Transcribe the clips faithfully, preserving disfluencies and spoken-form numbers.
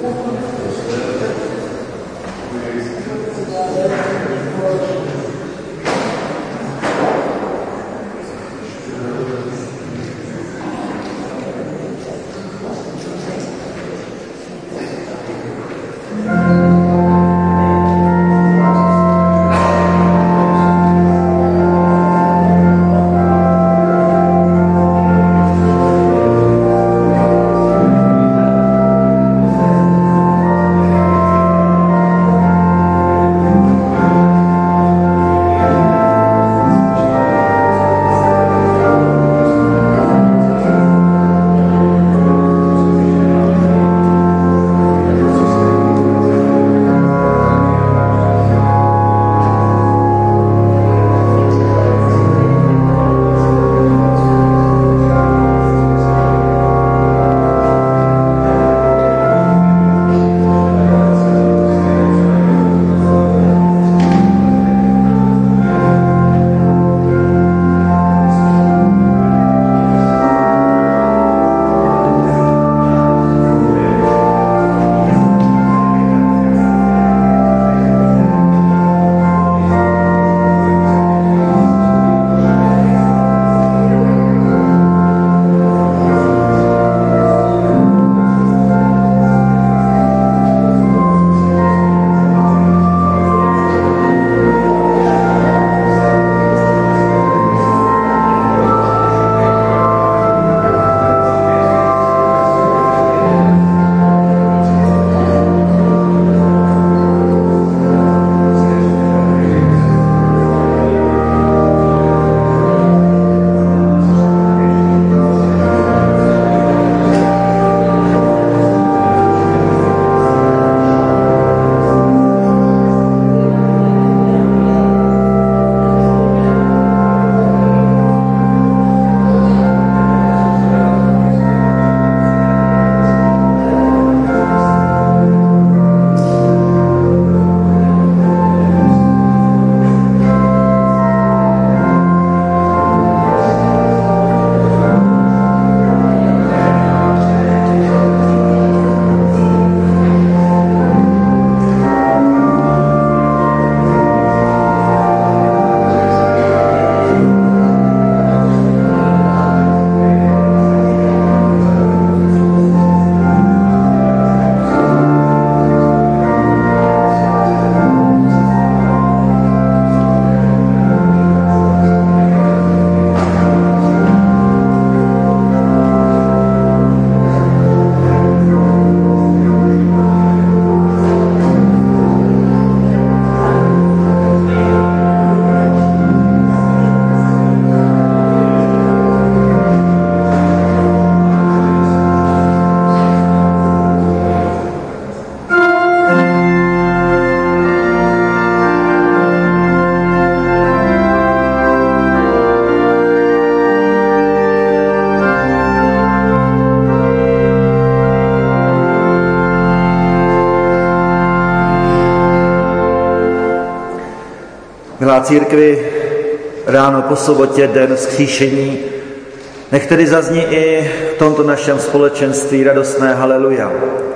Milá církvi, ráno po sobotě, den vzkříšení, nech tedy zazní i v tomto našem společenství radostné haleluja.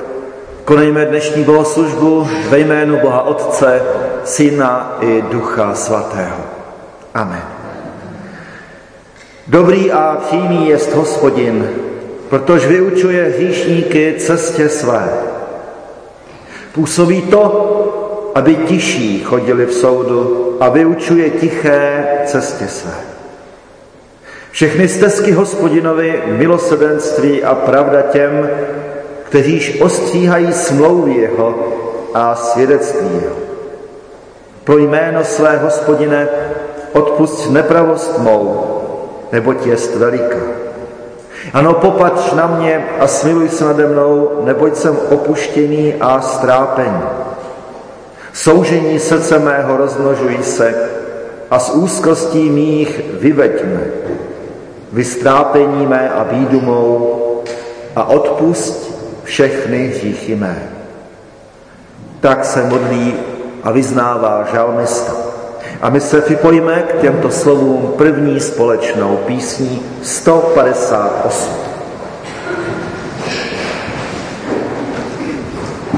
Konejme dnešní bohoslužbu ve jménu Boha Otce, Syna i Ducha Svatého. Amen. Dobrý a přímý jest Hospodin, protože vyučuje hříšníky cestě své. Působí to, aby tiší chodili v soudu, a vyučuje tiché cestě své. Všechny stezky Hospodinovi milosrdenství a pravda těm, kteříž ostříhají smlouvy jeho a svědectví jeho. Pro jméno své Hospodine odpusť nepravost mou, neboť jest veliká. Ano, popatř na mě a smiluj se nade mnou, neboť jsem opuštěný a strápený. Soužení srdce mého rozmnožují se a z úzkostí mých vyveď mne. Vystrápení mé a bídu mou a odpusť všechny hříchy mé. Tak se modlí a vyznává žalmista. A my se připojíme k těmto slovům první společnou písní sto padesát osm.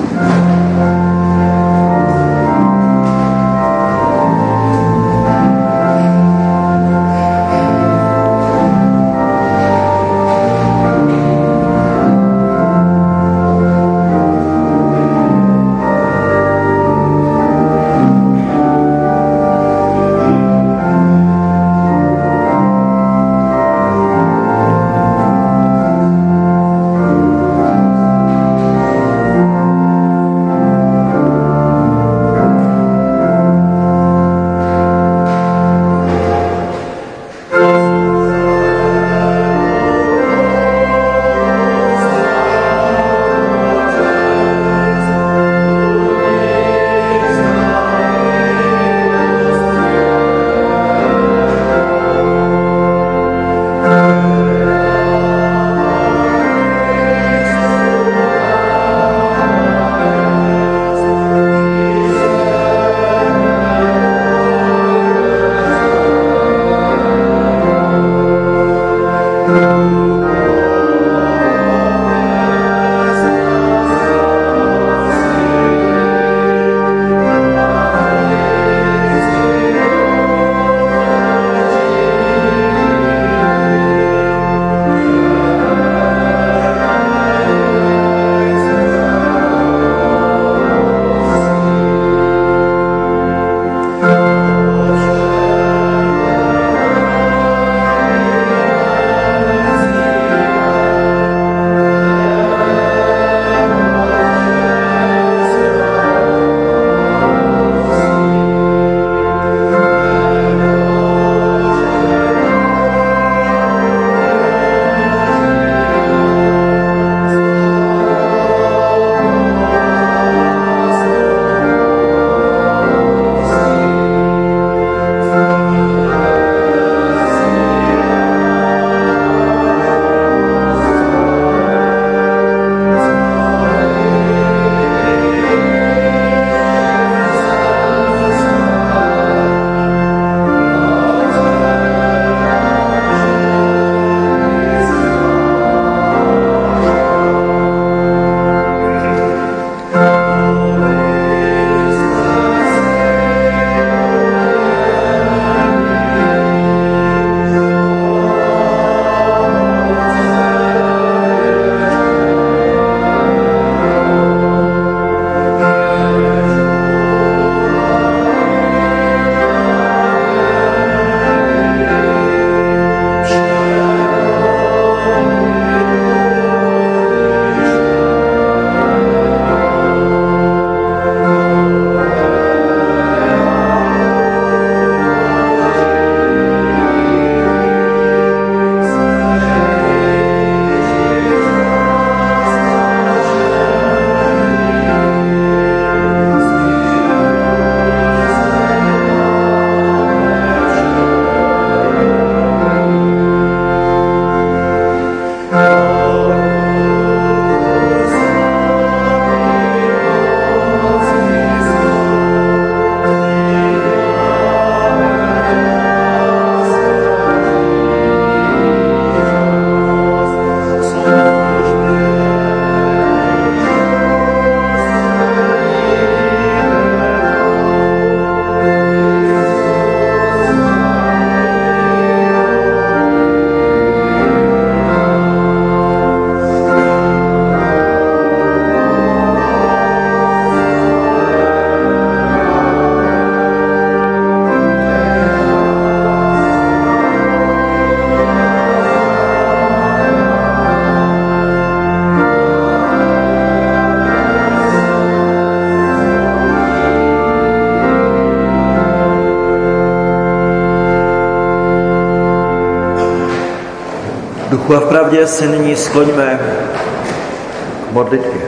duchu a v pravdě se nyní skloňme k modlitbě.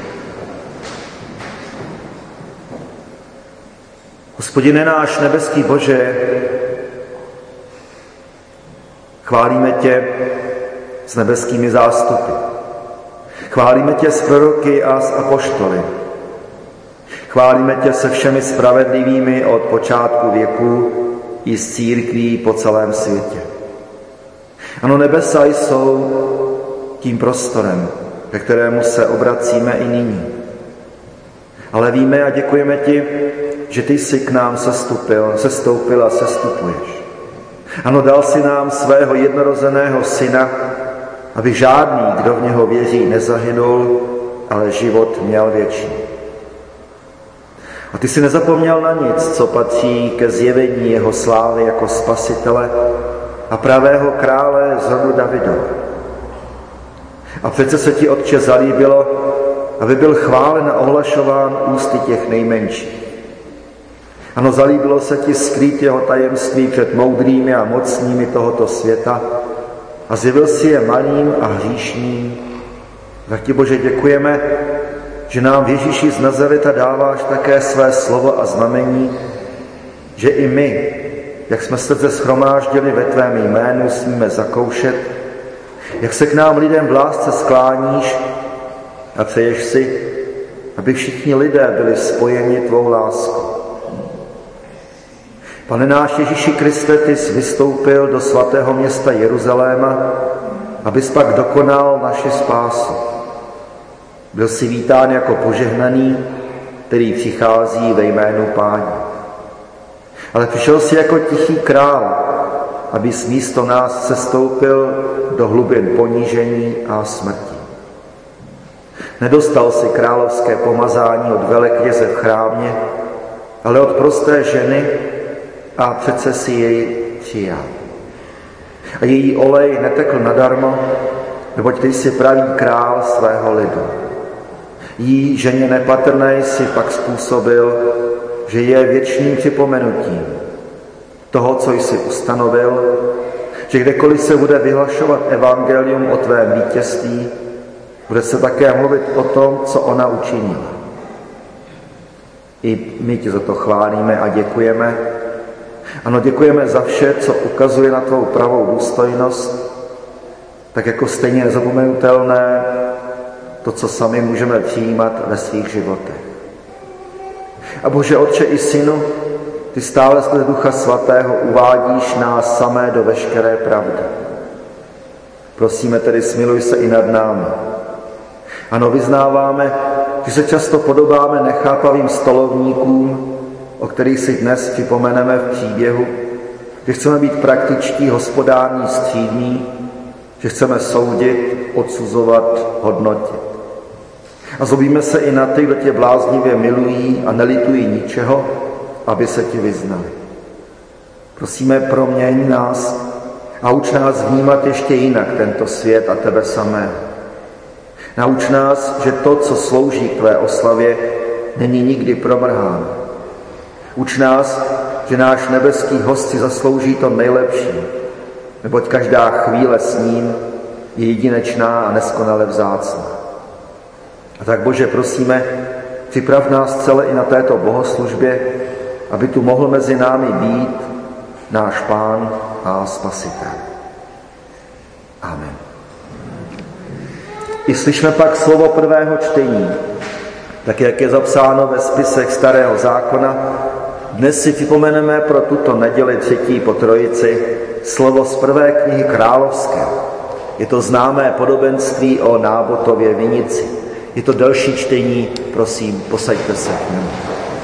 Hospodine náš nebeský Bože, chválíme tě s nebeskými zástupy. Chválíme tě s proroky a s apoštoly. Chválíme tě se všemi spravedlivými od počátku věku i s církví po celém světě. Ano, nebesa jsou tím prostorem, ke kterému se obracíme i nyní. Ale víme a děkujeme ti, že ty jsi k nám sestupil, sestoupil a sestupuješ. Ano, dal si nám svého jednorozeného syna, aby žádný, kdo v něho věří, nezahynul, ale život měl věčný. A ty jsi nezapomněl na nic, co patří ke zjevení jeho slávy jako spasitele a pravého krále z rodu Davidova. A přece se ti, Otče, zalíbilo, aby byl chválen a ohlašován ústy těch nejmenších. Ano, zalíbilo se ti skrýt jeho tajemství před moudrými a mocnými tohoto světa a zjevil si je malým a hříšným. Tak ti, Bože, děkujeme, že nám v Ježíši z Nazareta dáváš také své slovo a znamení, že i my, jak jsme srdce shromáždili ve tvém jménu, smíme zakoušet, jak se k nám lidem v lásce skláníš a přeješ si, aby všichni lidé byli spojeni tvou láskou. Pane náš Ježíši Kriste, ty jsi vystoupil do svatého města Jeruzaléma, abys pak dokonal naši spásu. Byl jsi vítán jako požehnaný, který přichází ve jménu Páně. Ale přišel jsi jako tichý král, abys místo nás sestoupil do hlubin ponížení a smrti. Nedostal si královské pomazání od velekněze v chrámě, ale od prosté ženy, a přece si jej přijal. A její olej netekl nadarmo, neboť ty jsi pravý král svého lidu. Jí, ženě nepatrné, si pak způsobil, že je věčným připomenutím toho, co jsi ustanovil, že kdekoliv se bude vyhlašovat evangelium o tvém vítězství, bude se také mluvit o tom, co ona učinila. I my ti za to chválíme a děkujeme. Ano, děkujeme za vše, co ukazuje na tvou pravou důstojnost, tak jako stejně nezapomenutelné to, co sami můžeme přijímat ve svých životech. A Bože Otče i Synu, ty stále skrze Ducha Svatého uvádíš nás samé do veškeré pravdy. Prosíme tedy, smiluj se i nad námi. Ano, vyznáváme, že se často podobáme nechápavým stolovníkům, o kterých si dnes připomeneme v příběhu, že chceme být praktičtí, hospodární, střídní, že chceme soudit, odsuzovat, hodnotit. A zlobíme se i na ty, kdo tě bláznivě milují a nelitují ničeho, aby se ti vyznali. Prosíme, proměň nás a uč nás vnímat ještě jinak tento svět a tebe samého. Nauč nás, že to, co slouží k tvé oslavě, není nikdy promrháno. Uč nás, že náš nebeský host si zaslouží to nejlepší, neboť každá chvíle s ním je jedinečná a neskonale vzácná. A tak, Bože, prosíme, připrav nás celé i na této bohoslužbě, aby tu mohl mezi námi být náš Pán a Spasitel. Amen. I slyšme pak slovo prvého čtení, tak jak je zapsáno ve spisech Starého zákona. Dnes si připomeneme pro tuto neděli třetí po Trojici slovo z prvé knihy Královské. Je to známé podobenství o Nábotově vinici. Je to delší čtení, prosím, posaďte se k němu.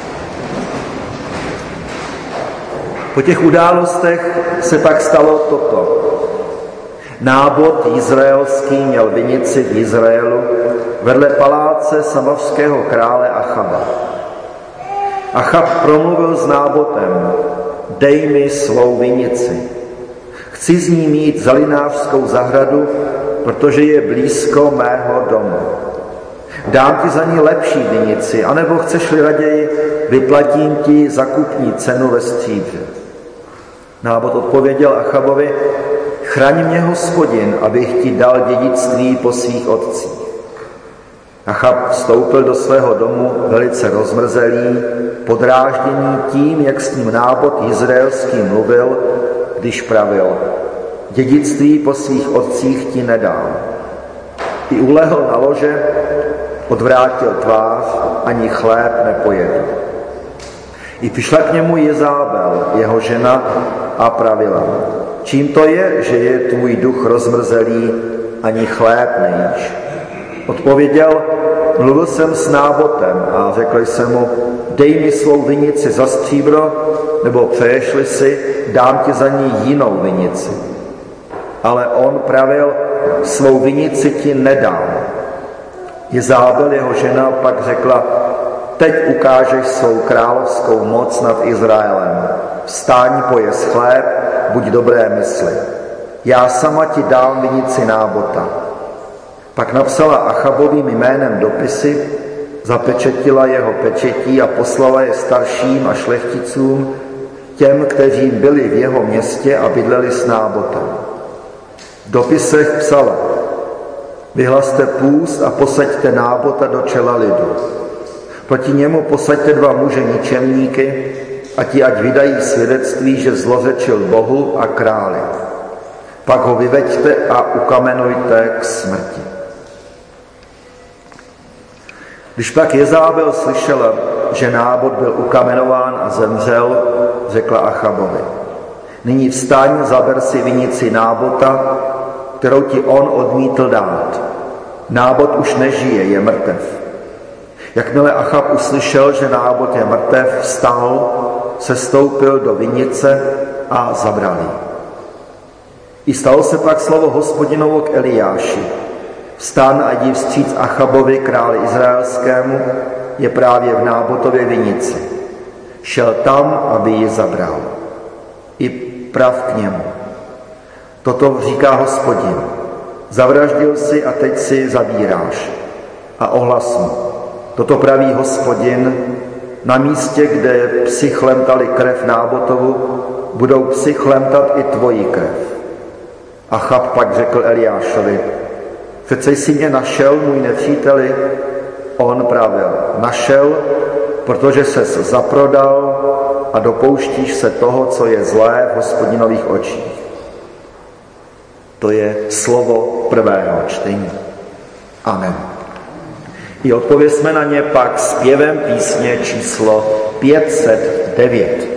Po těch událostech se pak stalo toto. Nábot izraelský měl vinici v Izraelu vedle paláce samavského krále Achaba. Achab promluvil s Nábotem: dej mi svou vinici. Chci z ní mít zalinářskou zahradu, protože je blízko mého domu. Dám ti za ní lepší vinici, anebo chceš-li raději, vyplatím ti zakupní cenu ve stříbře. Nábot odpověděl Achabovi: chraň mě, Hospodin, abych ti dal dědictví po svých otcích. Achab vstoupil do svého domu velice rozmrzelý, podrážděný tím, jak s ním Nábot izraelský mluvil, když pravil: dědictví po svých otcích ti nedám. I ulehl na lože, odvrátil tvář, ani chléb nepojedl. I přišla k němu Jezábel, jeho žena, a pravila: čím to je, že je tvůj duch rozmrzelý, ani chléb nejíš? Odpověděl: mluvil jsem s Nábotem a řekl jsem mu: dej mi svou vinici za stříbro, nebo přeješ-li si, dám ti za ní jinou vinici. Ale on pravil: svou vinici ti nedám. Jezábel, jeho žena, pak řekla: teď ukážeš svou královskou moc nad Izraelem. Vstáň, pojez chléb, buď dobré mysli. Já sama ti dám vinici Nábota. Pak napsala Achabovým jménem dopisy, zapečetila jeho pečetí a poslala je starším a šlechticům, těm, kteří byli v jeho městě a bydleli s Nábotem. V dopisech psala: vyhlaste půst a posaďte Nábota do čela lidu. Proti němu posaďte dva muže ničemníky a ti ať vydají svědectví, že zlořečil Bohu a králi. Pak ho vyveďte a ukamenujte k smrti. Když pak Jezábel slyšela, že Nábot byl ukamenován a zemřel, řekla Achabovi: nyní vstaň, zaber si vinici Nábota, kterou ti on odmítl dát. Nábot už nežije, je mrtev. Jakmile Achab uslyšel, že Nábot je mrtev, vstal, sestoupil do vinice a zabral ji. I stalo se pak slovo Hospodinovo k Eliáši: vstan a jdi vstříc Achabovi, králi izraelskému, je právě v Nábotově vinici. Šel tam, aby ji zabral. I prav k němu: toto říká Hospodin: zavraždil si a teď si zabíráš. A ohlas mu: toto praví Hospodin: na místě, kde psi chlemtali krev Nábotovu, budou psi chlemtat i tvoji krev. Achab pak řekl Eliášovi: přece jsi mě našel, můj nepříteli? On pravil: našel, protože ses zaprodal a dopouštíš se toho, co je zlé v Hospodinových očích. To je slovo prvého čtení. Amen. I odpovězme na ně pak zpěvem písně číslo pět set devět.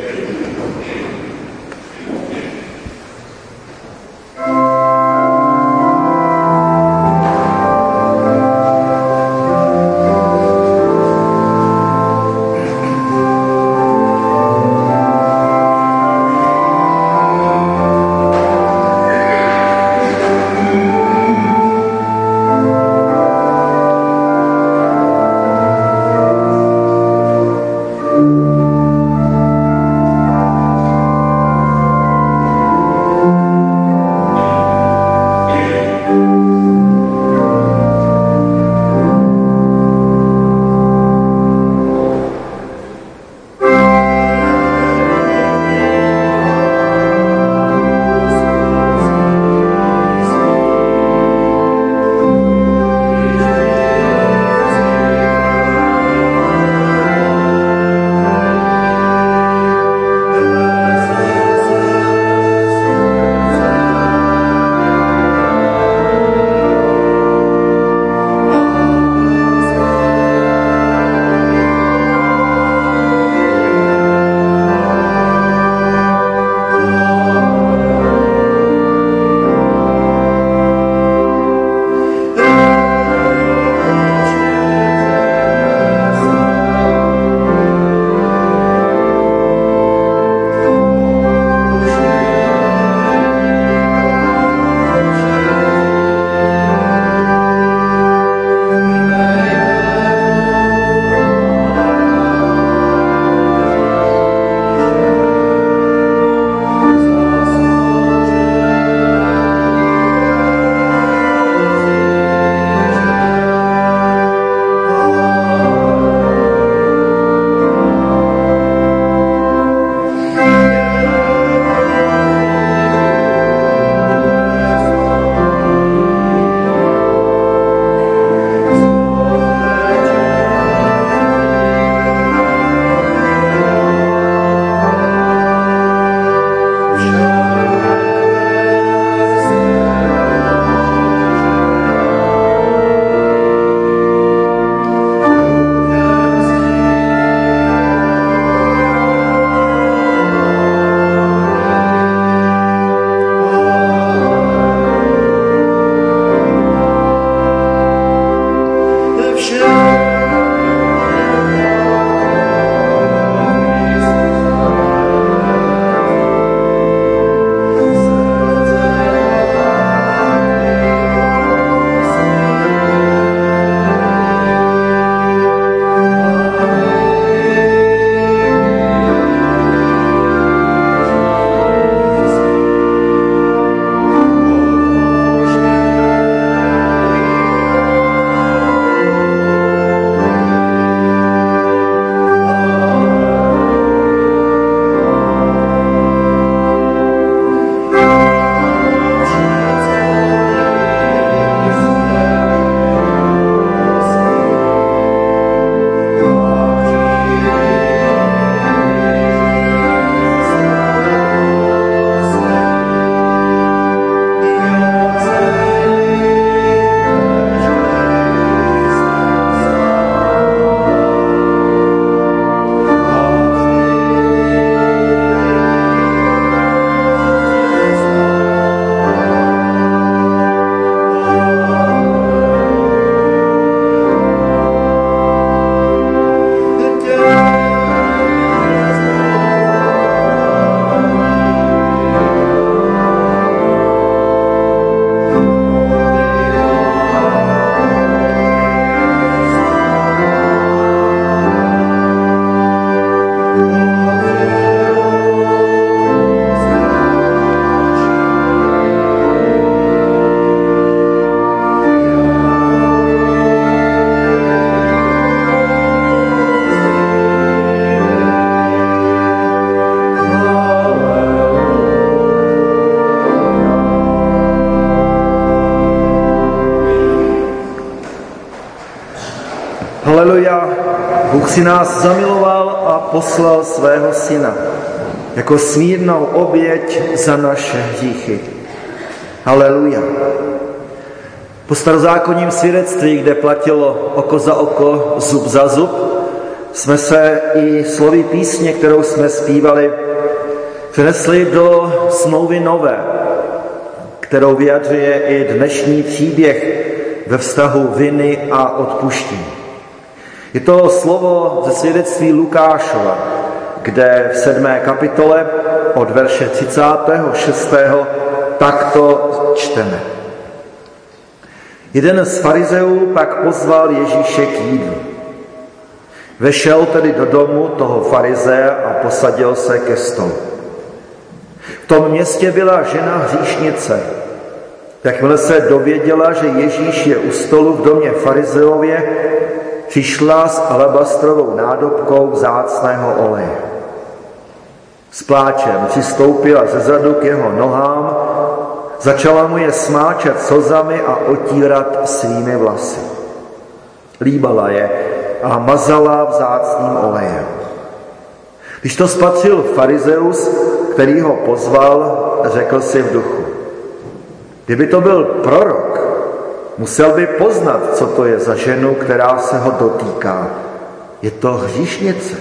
Haleluja, Bůh si nás zamiloval a poslal svého syna jako smírnou oběť za naše hříchy. Haleluja. Po starozákonním svědectví, kde platilo oko za oko, zub za zub, jsme se i slovy písně, kterou jsme zpívali, přenesli do smlouvy nové, kterou vyjadřuje i dnešní příběh ve vztahu viny a odpuštění. Je to slovo ze svědectví Lukášova, kde v sedmé kapitole od verše třicátého šestého takto čteme. Jeden z farizeů pak pozval Ježíše k jídlu. Vešel tedy do domu toho farizea a posadil se ke stolu. V tom městě byla žena hříšnice. Jakmile se dověděla, že Ježíš je u stolu v domě farizeově, přišla s alabastrovou nádobkou vzácného oleje. S pláčem přistoupila zezadu k jeho nohám, začala mu je smáčet slzami a otírat svými vlasy. Líbala je a mazala vzácným olejem. Když to spatřil farizeus, který ho pozval, řekl si v duchu: kdyby to byl prorok, musel by poznat, co to je za ženu, která se ho dotýká. Je to hříšnice.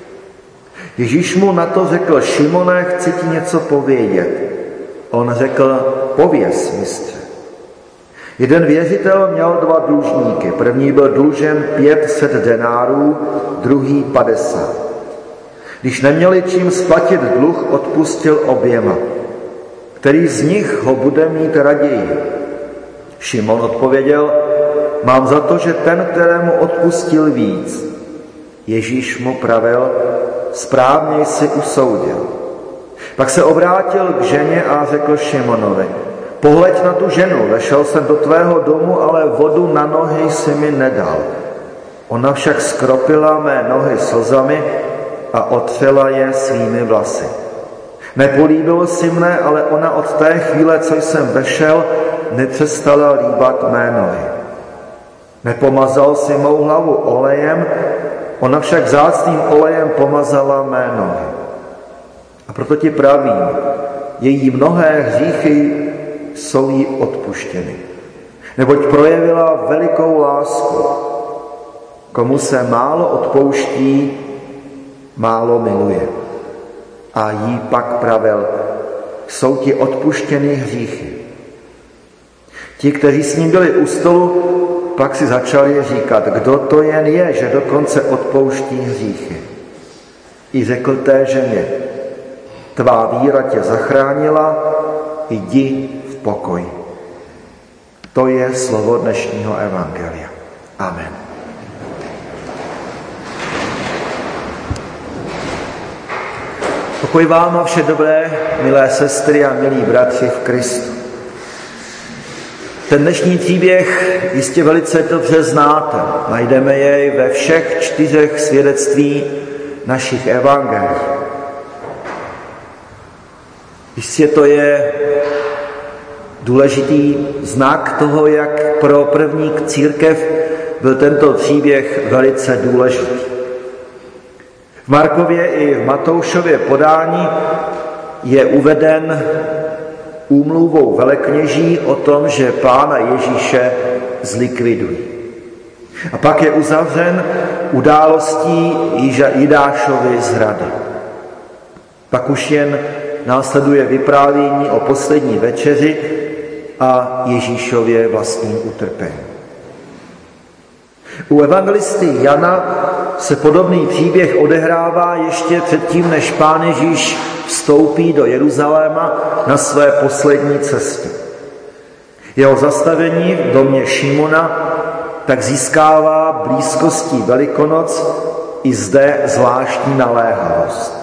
Ježíš mu na to řekl: Šimone, chci ti něco povědět. On řekl: pověz, mistře. Jeden věřitel měl dva dlužníky. První byl dlužen pět set denárů, druhý padesát. Když neměli čím splatit dluh, odpustil oběma. Který z nich ho bude mít raději? Šimon odpověděl: mám za to, že ten, kterému odpustil víc. Ježíš mu pravil: správně jsi usoudil. Pak se obrátil k ženě a řekl Šimonovi: pohleď na tu ženu, vešel jsem do tvého domu, ale vodu na nohy si mi nedal. Ona však skropila mé nohy slzami a otřela je svými vlasy. Nepolíbilo si mne, ale ona od té chvíle, co jsem vešel, nepřestala líbat mé nohy. Nepomazal si mou hlavu olejem, ona však vzácným olejem pomazala mé nohy. A proto ti pravím, její mnohé hříchy jsou jí odpuštěny. Neboť projevila velikou lásku. Komu se málo odpouští, málo miluje. A jí pak pravil: jsou ti odpuštěny hříchy. Ti, kteří s ním byli u stolu, pak si začali říkat: kdo to jen je, že dokonce odpouští hříchy. I řekl té ženě: tvá víra tě zachránila, jdi v pokoji. To je slovo dnešního evangelia. Amen. Pokoj vám a vše dobré, milé sestry a milí bratři v Kristu. Ten dnešní příběh jistě velice dobře znáte. Najdeme jej ve všech čtyřech svědectví našich evangelií. Jistě to je důležitý znak toho, jak pro první církev byl tento příběh velice důležitý. V Markově i v Matoušově podání je uveden úmluvou velekněží o tom, že Pána Ježíše zlikvidují. A pak je uzavřen událostí Jidášovy zhrady. Pak už jen následuje vyprávění o poslední večeři a Ježíšově vlastním utrpení. U evangelisty Jana se podobný příběh odehrává ještě předtím, než Pán Ježíš vstoupí do Jeruzaléma na své poslední cestě. Jeho zastavení v domě Šimona tak získává blízkostí Velikonoc i zde zvláštní naléhavost.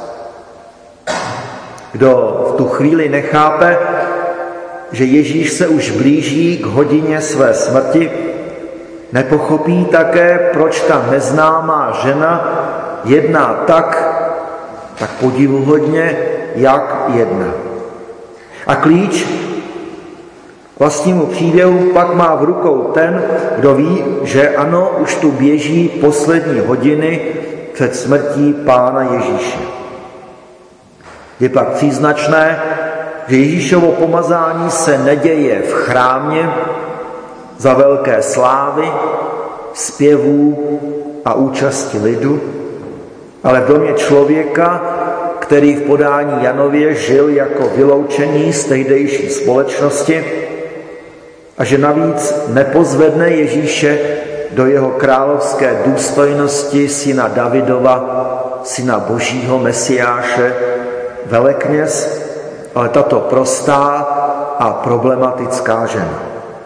Kdo v tu chvíli nechápe, že Ježíš se už blíží k hodině své smrti, nepochopí také, proč ta neznámá žena jedná tak, tak podivuhodně, jak jedná. A klíč Vlastnímu příběhu pak má v rukou ten, kdo ví, že ano, už tu běží poslední hodiny před smrtí Pána Ježíše. Je pak příznačné, že Ježíšovo pomazání se neděje v chrámě za velké slávy, zpěvů a účasti lidu, ale v domě člověka, který v podání Janově žil jako vyloučený z tehdejší společnosti a že navíc nepozvedne Ježíše do jeho královské důstojnosti syna Davidova, syna Božího Mesiáše, velekněz, ale tato prostá a problematická žena.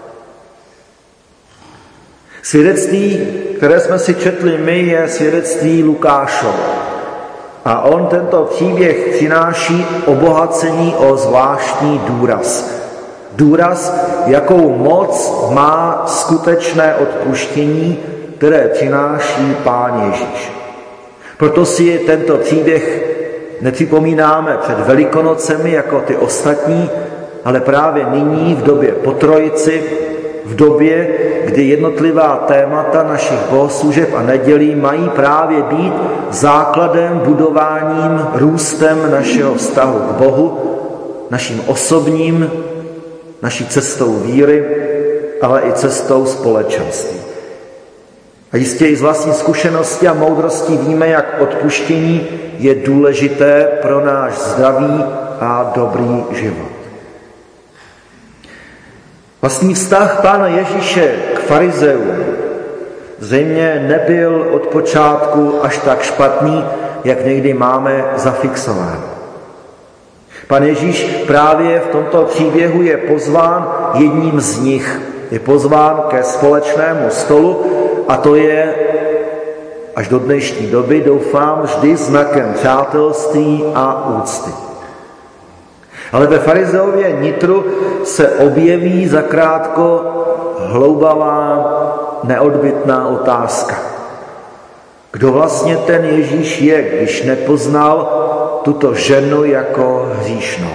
Svědectví, které jsme si četli my, je svědectví Lukášovo. A on tento příběh přináší obohacení o zvláštní důraz. Důraz, jakou moc má skutečné odpuštění, které přináší Pán Ježíš. Proto si tento příběh nepřipomínáme před Velikonocemi jako ty ostatní, ale právě nyní v době po Trojici, v době, kdy jednotlivá témata našich bohoslužeb a nedělí mají právě být základem, budováním, růstem našeho vztahu k Bohu, naším osobním, naší cestou víry, ale i cestou společenství. A jistě i z vlastní zkušenosti a moudrosti víme, jak odpuštění je důležité pro náš zdravý a dobrý život. Vlastní vztah Pána Ježíše k farizeům zřejmě nebyl od počátku až tak špatný, jak někdy máme zafixován. Pan Ježíš právě v tomto příběhu je pozván jedním z nich. Je pozván ke společnému stolu a to je až do dnešní doby, doufám, vždy znakem přátelství a úcty. Ale ve farizeově nitru se objeví zakrátko hloubavá, neodbytná otázka. Kdo vlastně ten Ježíš je, když nepoznal tuto ženu jako hříšnou?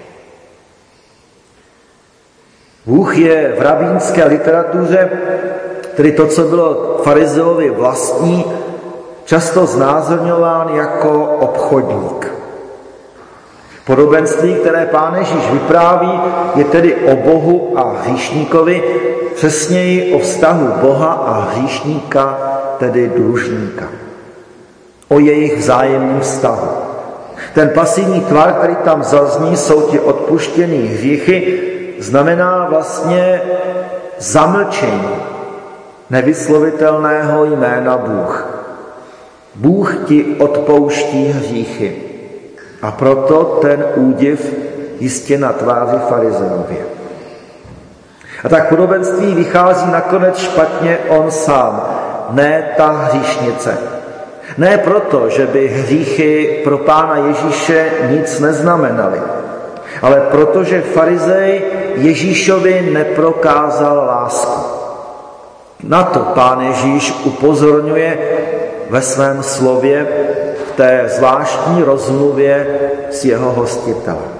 Bůh je v rabínské literatuře, tedy to, co bylo farizeovi vlastní, často znázorňován jako obchodník. Podobenství, které Pán Ježíš vypráví, je tedy o Bohu a hříšníkovi, přesněji o vztahu Boha a hříšníka, tedy dlužníka. O jejich vzájemném vztahu. Ten pasivní tvar, který tam zazní, jsou ti odpuštěný hříchy, znamená vlastně zamlčení nevyslovitelného jména Bůh. Bůh ti odpouští hříchy. A proto ten údiv jistě na tváři farizeově. A tak podobenství vychází nakonec špatně on sám, ne ta hříšnice. Ne proto, že by hříchy pro Pána Ježíše nic neznamenaly, ale protože farizej Ježíšovi neprokázal lásku. Na to Pán Ježíš upozorňuje ve svém slově v té zvláštní rozmluvě s jeho hostitelem.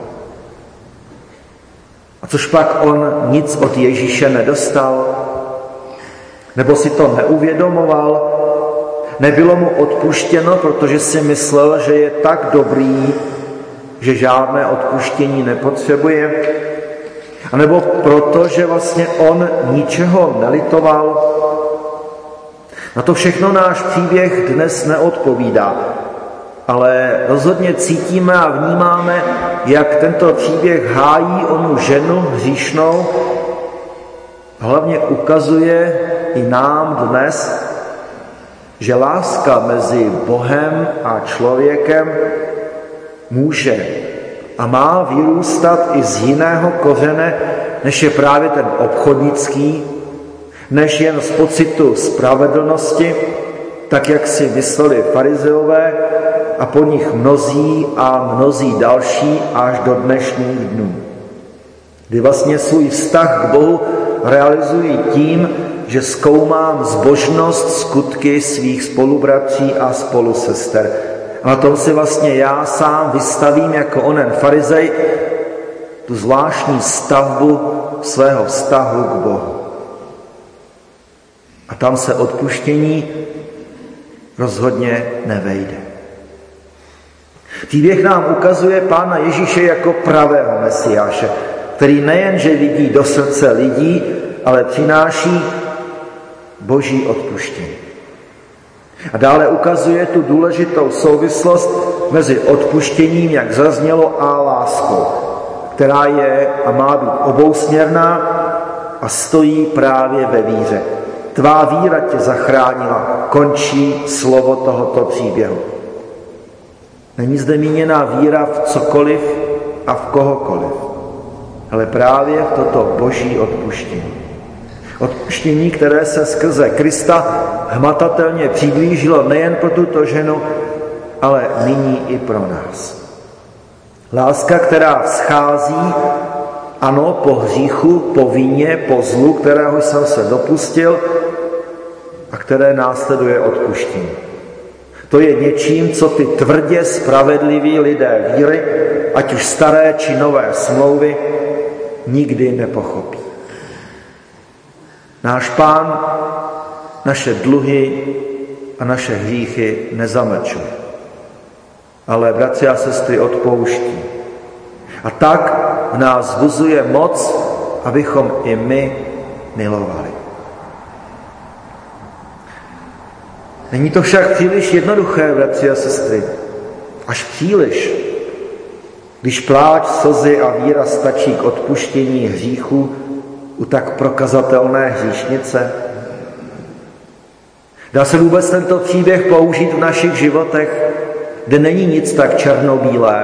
A což pak on nic od Ježíše nedostal? Nebo si to neuvědomoval? Nebylo mu odpuštěno, protože si myslel, že je tak dobrý, že žádné odpuštění nepotřebuje? A nebo proto, že vlastně on ničeho nelitoval? Na to všechno náš příběh dnes neodpovídá, ale rozhodně cítíme a vnímáme, jak tento příběh hájí onu ženu hříšnou, hlavně ukazuje i nám dnes, že láska mezi Bohem a člověkem může a má vyrůstat i z jiného kořene, než je právě ten obchodnický, než jen z pocitu spravedlnosti, tak jak si mysleli farizeové a po nich mnozí a mnozí další až do dnešních dnů. Kdy vlastně svůj vztah k Bohu realizují tím, že zkoumám zbožnost, skutky svých spolubratří a spolusester. A na tom si vlastně já sám vystavím jako onen farizej tu zvláštní stavbu svého vztahu k Bohu. A tam se odpuštění rozhodně nevejde. Příběh nám ukazuje Pána Ježíše jako pravého Mesiáše, který nejenže vidí do srdce lidí, ale přináší boží odpuštění. A dále ukazuje tu důležitou souvislost mezi odpuštěním, jak zaznělo, a láskou, která je a má být obousměrná a stojí právě ve víře. Tvá víra tě zachránila, končí slovo tohoto příběhu. Není zde míněná víra v cokoliv a v kohokoliv, ale právě v toto boží odpuštění. Odpuštění, které se skrze Krista hmatatelně přiblížilo nejen pro tuto ženu, ale nyní i pro nás. Láska, která schází, ano, po hříchu, po vině, po zlu, kterého jsem se dopustil a které následuje odpuštění. To je něčím, co ty tvrdě spravedliví lidé víry, ať už staré či nové smlouvy, nikdy nepochopí. Náš Pán naše dluhy a naše hříchy nezamlčuje, ale bratři a sestry odpouští. A tak v nás vzbuzuje moc, abychom i my milovali. Není to však příliš jednoduché, bratři a sestry. Až příliš. Když pláč, slzy a víra stačí k odpuštění hříchů u tak prokazatelné hříšnice. Dá se vůbec tento příběh použít v našich životech, kde není nic tak černobílé?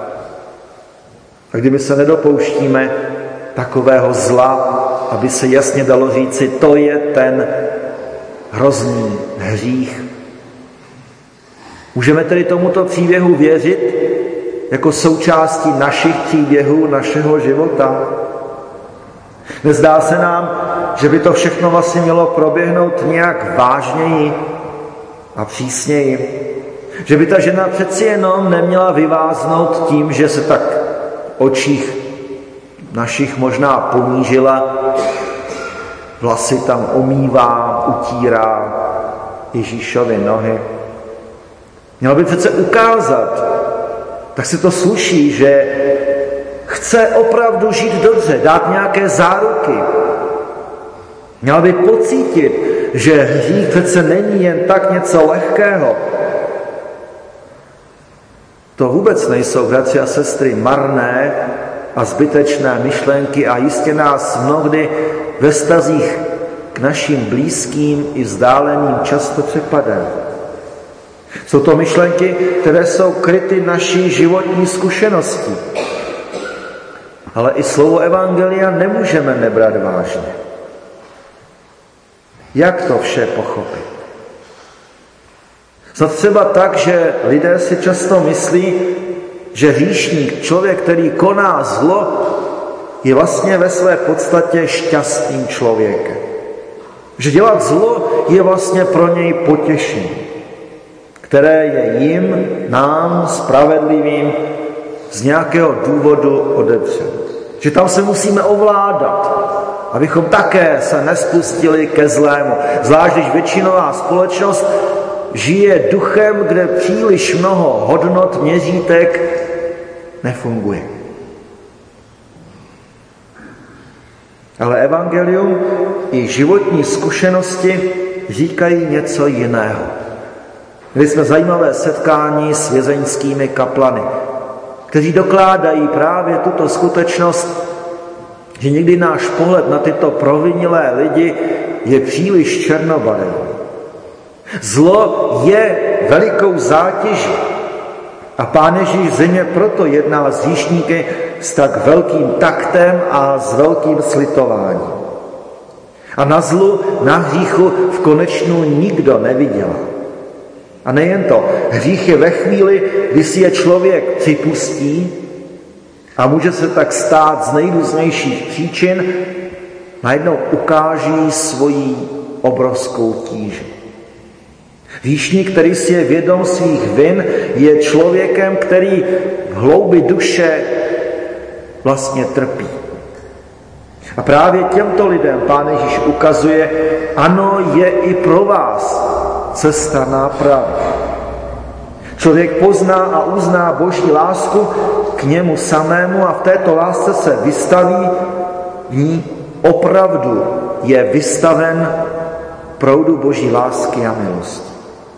A kdyby se nedopouštíme takového zla, aby se jasně dalo říci, to je ten hrozný hřích. Můžeme tedy tomuto příběhu věřit jako součástí našich příběhů, našeho života? Nezdá se nám, že by to všechno vlastně mělo proběhnout nějak vážněji a přísněji? Že by ta žena přeci jenom neměla vyváznout tím, že se tak v očích našich možná ponížila, vlasy tam omývá, utírá Ježíšovy nohy. Měla by přece ukázat, tak se to sluší, že chce opravdu žít dobře, dát nějaké záruky. Měla by pocítit, že hřích přece není jen tak něco lehkého. To vůbec nejsou, bratři a sestry, marné a zbytečné myšlenky a jistě nás mnohdy ve vztazích k našim blízkým i vzdáleným často přepadá. Jsou to myšlenky, které jsou kryty naší životní zkušeností. Ale i slovo evangelia nemůžeme nebrat vážně. Jak to vše pochopit? Snad třeba tak, že lidé si často myslí, že hříšník, člověk, který koná zlo, je vlastně ve své podstatě šťastným člověkem. Že dělat zlo je vlastně pro něj potěšení, které je jim, nám, spravedlivým, z nějakého důvodu odepřeno. Že tam se musíme ovládat, abychom také se nespustili ke zlému. Zvlášť, když většinová společnost žije duchem, kde příliš mnoho hodnot, měřítek nefunguje. Ale evangelium i životní zkušenosti říkají něco jiného. Měli jsme zajímavé setkání s vězeňskými kaplany, kteří dokládají právě tuto skutečnost, že někdy náš pohled na tyto provinilé lidi je příliš černobarevný. Zlo je velikou zátěží a Pán Ježíš zřejmě proto jednal s hříšníky s tak velkým taktem a s velkým slitováním. A na zlu, na hříchu v konečnu nikdo neviděl. A nejen to, hřích je ve chvíli, kdy si je člověk připustí a může se tak stát z nejrůznějších příčin, najednou ukáží svoji obrovskou tíži. Hříšník, který si je vědom svých vin, je člověkem, který v hloubi duše vlastně trpí. A právě těmto lidem Pán Ježíš ukazuje, ano, je i pro vás cesta nápravy. Člověk pozná a uzná Boží lásku k němu samému a v této lásce se vystaví, v ní opravdu je vystaven proudu Boží lásky a milosti.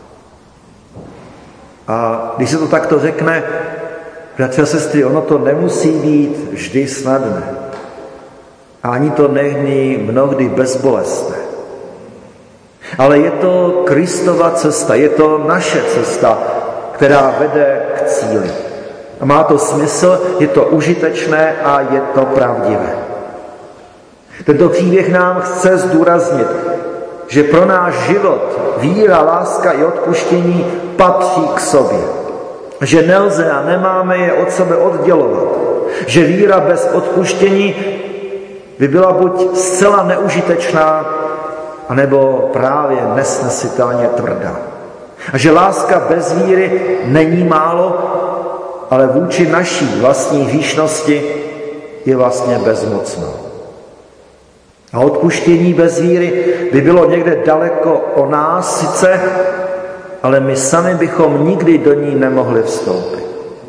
A když se to takto řekne, bratři a sestry, ono to nemusí být vždy snadné. A ani to není mnohdy bezbolestné. Ale je to Kristova cesta, je to naše cesta, která vede k cíli. A má to smysl, je to užitečné a je to pravdivé. Tento příběh nám chce zdůraznit, že pro náš život víra, láska i odpuštění patří k sobě. Že nelze a nemáme je od sebe oddělovat. Že víra bez odpuštění by byla buď zcela neužitečná, anebo právě nesnesitelně tvrdá. A že láska bez víry není málo, ale vůči naší vlastní hříšnosti je vlastně bezmocnou. A odpuštění bez víry by bylo někde daleko o nás sice, ale my sami bychom nikdy do ní nemohli vstoupit.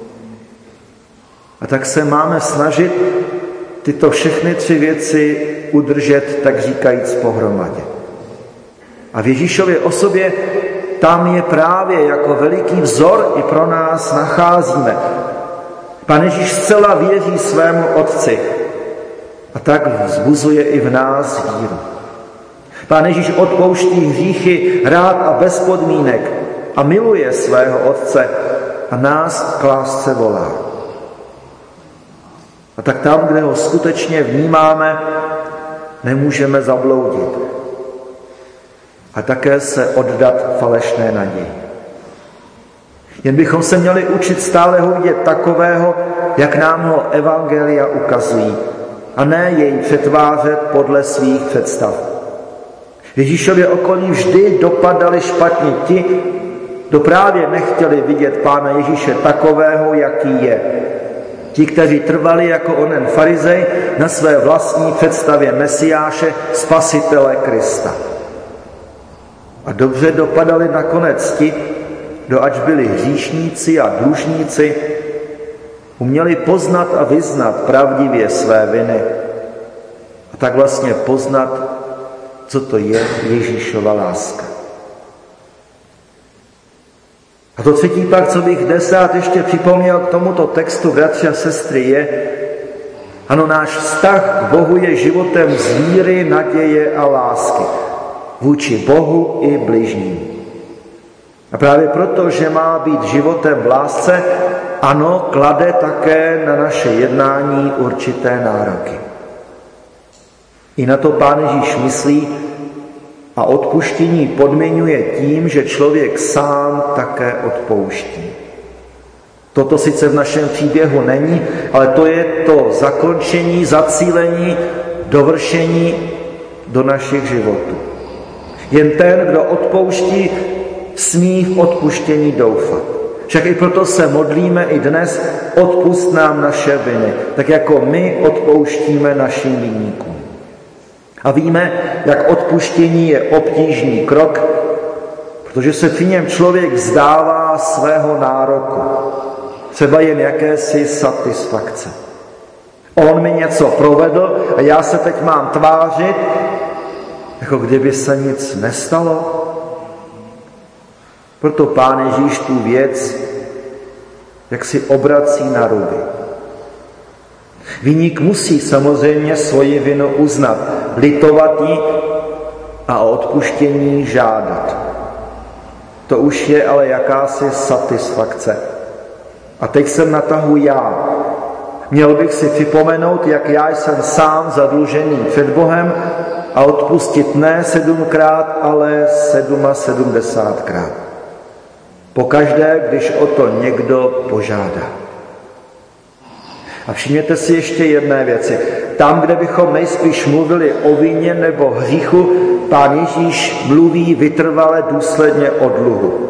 A tak se máme snažit tyto všechny tři věci udržet, tak říkajíc, pohromadě. A v Ježíšově osobě tam je právě jako veliký vzor i pro nás nacházíme. Pán Ježíš zcela věří svému Otci a tak vzbuzuje i v nás víru. Pán Ježíš odpouští hříchy rád a bez podmínek a miluje svého Otce a nás k lásce volá. A tak tam, kde ho skutečně vnímáme, nemůžeme zabloudit. A také se oddat falešné naději. Jen bychom se měli učit stále ho vidět takového, jak nám ho evangelia ukazují, a ne jej přetvářet podle svých představ. V Ježíšově okolí vždy dopadali špatně ti, kdo právě nechtěli vidět Pána Ježíše takového, jaký je. Ti, kteří trvali jako onen farizej na své vlastní představě Mesiáše, spasitele Krista. A dobře dopadali nakonec ti, kdo ač byli hříšníci a dlužníci, uměli poznat a vyznat pravdivě své viny. A tak vlastně poznat, co to je Ježíšova láska. A to třetí pak, co bych desát ještě připomněl k tomuto textu, bratři a sestry, je, ano, náš vztah k Bohu je životem z víry, naděje a lásky. Vůči Bohu i bližním. A právě proto, že má být životem v lásce, ano, klade také na naše jednání určité nároky. I na to Pán Ježíš myslí a odpuštění podmiňuje tím, že člověk sám také odpouští. Toto sice v našem příběhu není, ale to je to zakončení, zacílení, dovršení do našich životů. Jen ten, kdo odpouští, smí v odpuštění doufat. Však i proto se modlíme i dnes, odpusť nám naše viny, tak jako my odpouštíme našim viníkům. A víme, jak odpuštění je obtížný krok, protože se při něm člověk vzdává svého nároku, třeba jen jakési satisfakce. On mi něco provedl a já se teď mám tvářit, jako kdyby se nic nestalo. Proto Pán Ježíš tu věc jak si obrací na ruby. Viník musí samozřejmě svoji vinu uznat, litovat ji a o odpuštění žádat. To už je ale jakási satisfakce. A teď jsem na tahu já. Měl bych si připomenout, jak já jsem sám zadlužený před Bohem a odpustit ne sedmkrát, ale sedm sedmdesátkrát. Pokaždé, když o to někdo požádá. A všimněte si ještě jedné věci. Tam, kde bychom nejspíš mluvili o vině nebo hříchu, Pán Ježíš mluví vytrvale důsledně o dluhu.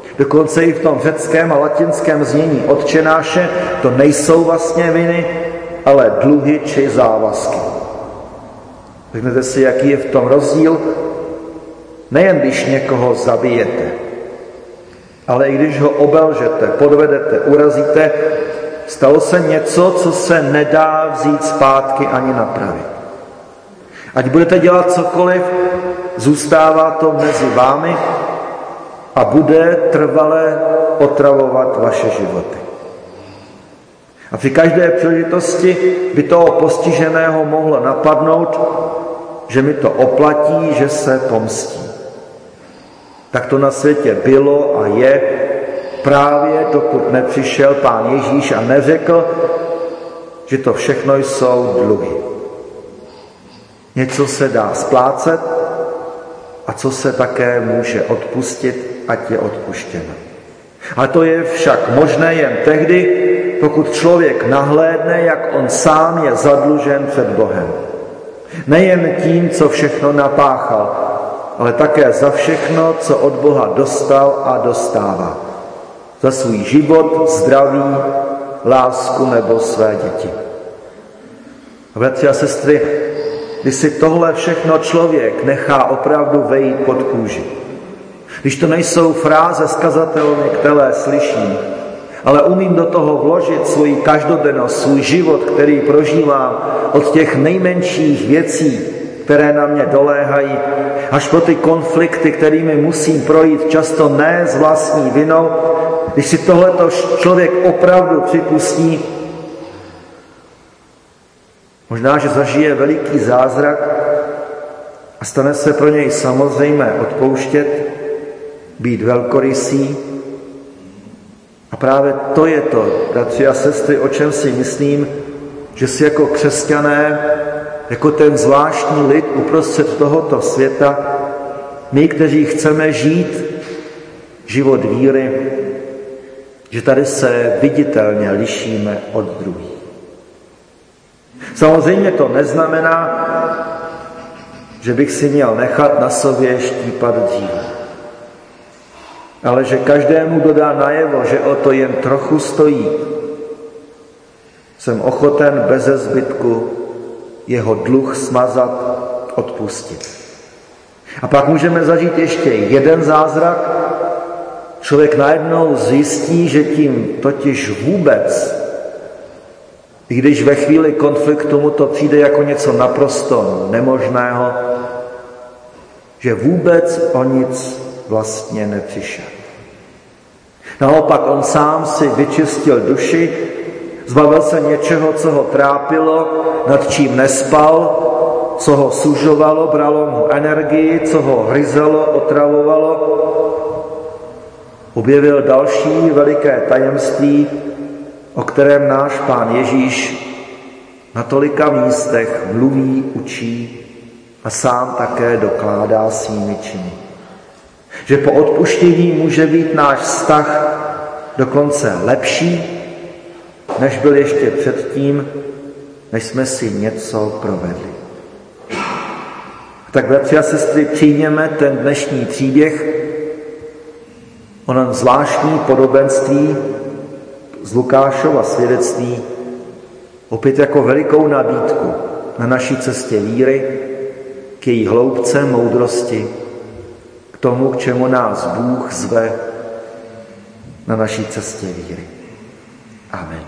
Dokonce i v tom řeckém a latinském znění Otčenáše to nejsou vlastně viny, ale dluhy či závazky. Řeknete si, jaký je v tom rozdíl? Nejen když někoho zabijete, ale i když ho obelžete, podvedete, urazíte, stalo se něco, co se nedá vzít zpátky ani napravit. Ať budete dělat cokoliv, zůstává to mezi vámi a bude trvale otravovat vaše životy. A při každé příležitosti by toho postiženého mohlo napadnout, že mi to oplatí, že se pomstí. Tak to na světě bylo a je, právě dokud nepřišel Pán Ježíš a neřekl, že to všechno jsou dluhy. Něco se dá splácet a co se také může odpustit, ať je odpuštěno. A to je však možné jen tehdy, pokud člověk nahlédne, jak on sám je zadlužen před Bohem. Nejen tím, co všechno napáchal, ale také za všechno, co od Boha dostal a dostává. Za svůj život, zdraví, lásku nebo své děti. Bratři a sestry, když si tohle všechno člověk nechá opravdu vejít pod kůži, když to nejsou fráze z kazatelny, které slyším, ale umím do toho vložit svoji každodennost, svůj život, který prožívám od těch nejmenších věcí, které na mě doléhají, až po ty konflikty, kterými musím projít, často ne s vlastní vinou. Když si tohleto člověk opravdu připustí, možná, že zažije veliký zázrak a stane se pro něj samozřejmé odpouštět, být velkorysý. A právě to je to, bratři a sestry, o čem si myslím, že si jako křesťané, jako ten zvláštní lid uprostřed tohoto světa, my, kteří chceme žít život víry, že tady se viditelně lišíme od druhých. Samozřejmě to neznamená, že bych si měl nechat na sobě štípat dříve. Ale že každému dodá najevo, že o to jen trochu stojí, jsem ochoten beze zbytku jeho dluh smazat, odpustit. A pak můžeme zažít ještě jeden zázrak. Člověk najednou zjistí, že tím totiž vůbec, i když ve chvíli konfliktu mu to přijde jako něco naprosto nemožného, že vůbec o nic vlastně nepřišel. Naopak on sám si vyčistil duši, zbavil se něčeho, co ho trápilo, nad čím nespal, co ho sužovalo, bralo mu energii, co ho hryzelo, otravovalo. Objevil další veliké tajemství, o kterém náš Pán Ježíš na tolika místech mluví, učí a sám také dokládá svými činy. Že po odpuštění může být náš vztah dokonce lepší, než byl ještě předtím, než jsme si něco provedli. Tak, bratři a sestry, přijměme ten dnešní příběh, onen zvláštní podobenství z Lukášova svědectví, opět jako velikou nabídku na naší cestě víry, k její hloubce moudrosti, k tomu, k čemu nás Bůh zve na naší cestě víry. Amen.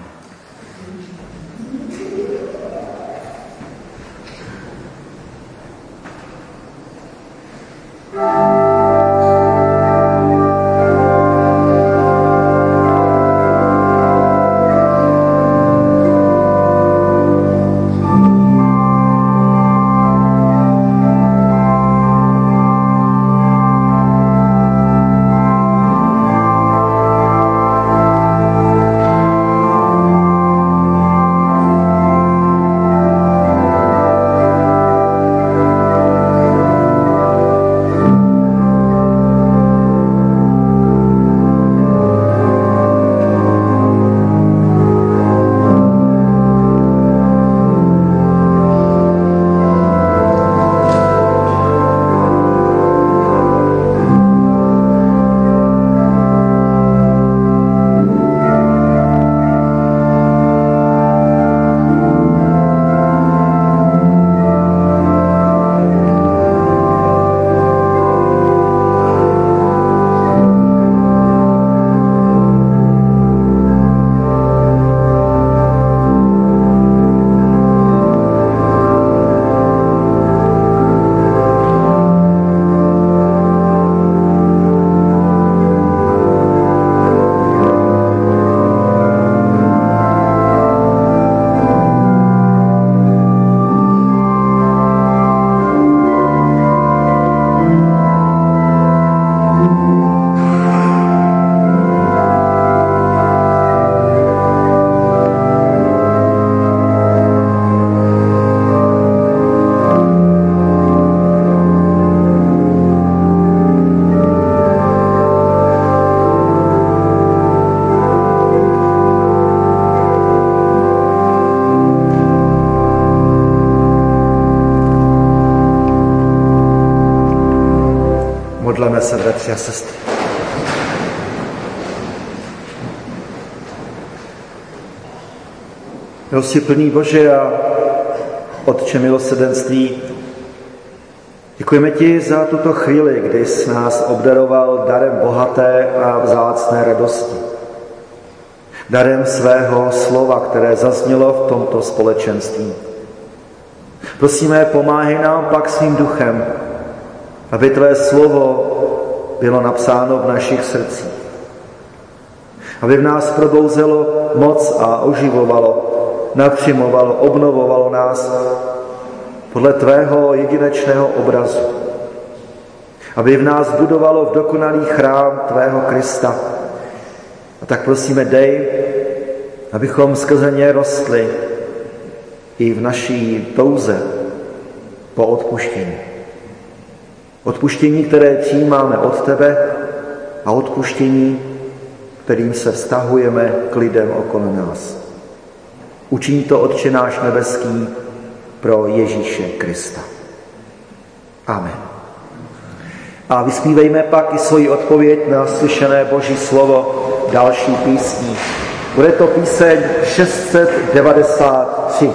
Modleme se, bratři a sestry. Milosrdný Bože a Otče milosrdenství, děkujeme ti za tuto chvíli, kdy jsi nás obdaroval darem bohaté a vzácné radosti. Darem svého slova, které zaznělo v tomto společenství. Prosíme, pomáhej nám pak svým duchem, aby tvé slovo bylo napsáno v našich srdcích. Aby v nás probouzelo moc a oživovalo, napřimovalo, obnovovalo nás podle tvého jedinečného obrazu. Aby v nás budovalo v dokonalý chrám tvého Krista. A tak prosíme, dej, abychom skrze ně rostli i v naší touze po odpuštění. Odpuštění, které přijímáme od tebe, a odpuštění, kterým se vztahujeme k lidem okolo nás. Učiň to, Otče náš nebeský, pro Ježíše Krista. Amen. A vyspívejme pak i svoji odpověď na slyšené Boží slovo další písní. Bude to píseň šest set devadesát tři.